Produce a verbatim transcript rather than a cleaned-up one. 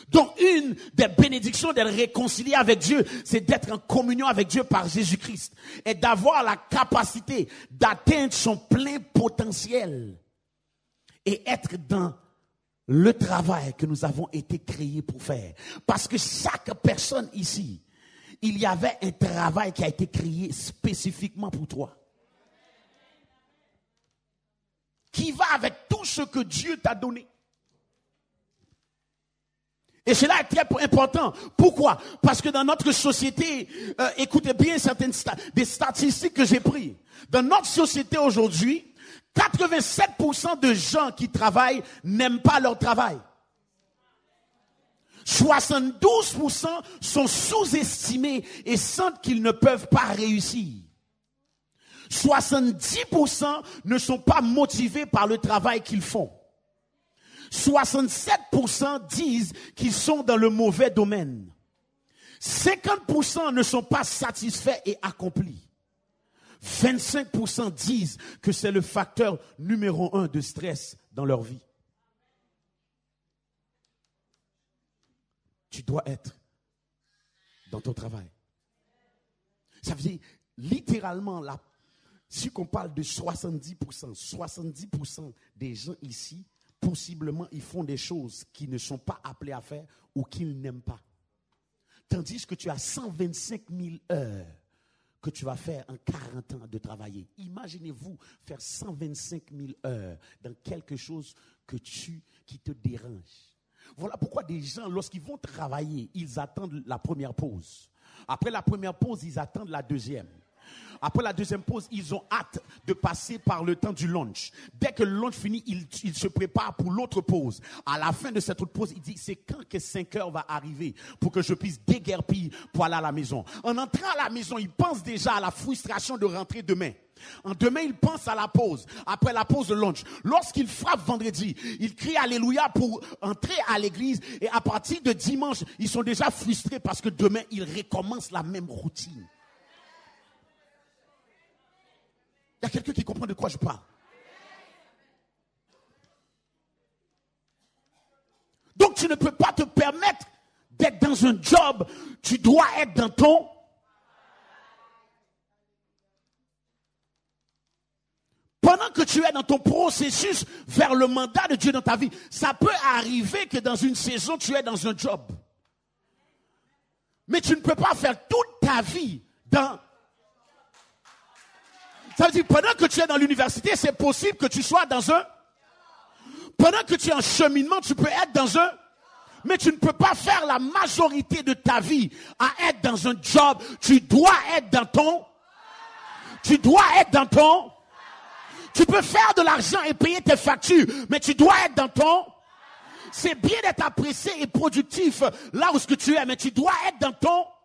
Donc, une des bénédictions d'être réconcilié avec Dieu, c'est d'être en communion avec Dieu par Jésus-Christ et d'avoir la capacité d'atteindre son plein potentiel et être dans le travail que nous avons été créés pour faire. Parce que chaque personne ici, il y avait un travail qui a été créé spécifiquement pour toi. Qui va avec tout ce que Dieu t'a donné. Et cela est très important. Pourquoi? Parce que dans notre société, euh, écoutez bien certaines sta- des statistiques que j'ai prises. Dans notre société aujourd'hui, quatre-vingt-sept pour cent de gens qui travaillent n'aiment pas leur travail. soixante-douze pour cent sont sous-estimés et sentent qu'ils ne peuvent pas réussir. soixante-dix pour cent ne sont pas motivés par le travail qu'ils font. soixante-sept pour cent disent qu'ils sont dans le mauvais domaine. cinquante pour cent ne sont pas satisfaits et accomplis. vingt-cinq pour cent disent que c'est le facteur numéro un de stress dans leur vie. Tu dois être dans ton travail. Ça veut dire, littéralement, là, si on parle de soixante-dix pour cent, soixante-dix pour cent des gens ici, possiblement, ils font des choses qu'ils ne sont pas appelés à faire ou qu'ils n'aiment pas. Tandis que tu as cent vingt-cinq mille heures que tu vas faire en quarante ans de travailler. Imaginez-vous faire cent vingt-cinq mille heures dans quelque chose que tu, qui te dérange. Voilà pourquoi des gens, lorsqu'ils vont travailler, ils attendent la première pause. Après la première pause, ils attendent la deuxième. Après la deuxième pause, ils ont hâte de passer par le temps du lunch. Dès que le lunch finit, ils, ils se préparent pour l'autre pause. À la fin de cette autre pause, ils disent, c'est quand que cinq heures va arriver pour que je puisse déguerpir pour aller à la maison. En entrant à la maison, ils pensent déjà à la frustration de rentrer demain. En demain, ils pensent à la pause. Après la pause de lunch, lorsqu'ils frappent vendredi, ils crient alléluia pour entrer à l'église. Et à partir de dimanche, ils sont déjà frustrés parce que demain, ils recommencent la même routine. Il y a quelqu'un qui comprend de quoi je parle. Donc tu ne peux pas te permettre d'être dans un job. Tu dois être dans ton... Pendant que tu es dans ton processus vers le mandat de Dieu dans ta vie, ça peut arriver que dans une saison, tu es dans un job. Mais tu ne peux pas faire toute ta vie dans... Ça veut dire, pendant que tu es dans l'université, c'est possible que tu sois dans un... Pendant que tu es en cheminement, tu peux être dans un... Mais tu ne peux pas faire la majorité de ta vie à être dans un job. Tu dois être dans ton... Tu dois être dans ton... Tu peux faire de l'argent et payer tes factures, mais tu dois être dans ton... C'est bien d'être apprécié et productif là où ce que tu es, mais tu dois être dans ton...